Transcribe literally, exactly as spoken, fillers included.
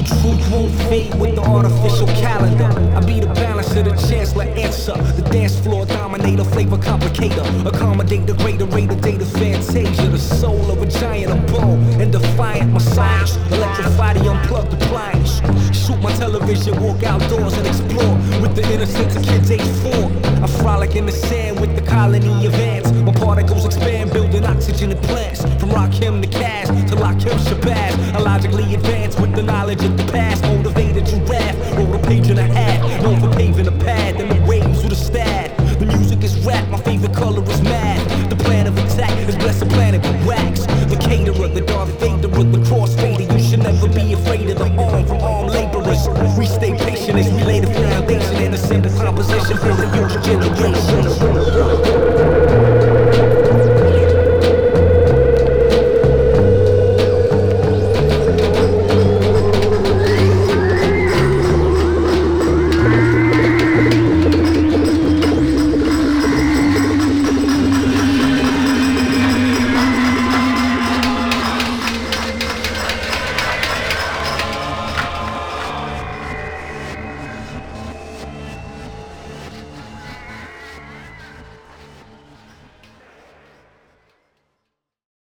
truth won't fade with the artificial calendar. I be the balance of the chancellor answer. The dance floor dominator, flavor complicator. Accommodate the greater rate of data fantasia. The soul of a giant, a bold and defiant massage. Electrify the unplugged appliance. Shoot my television, walk outdoors and explore with the innocence of kids age four. I frolic in the sand with the colony of ants. My particles expand, building oxygen in plants. From Rakim to Cash to Lakim Shabazz, I logically advance with the knowledge of the past.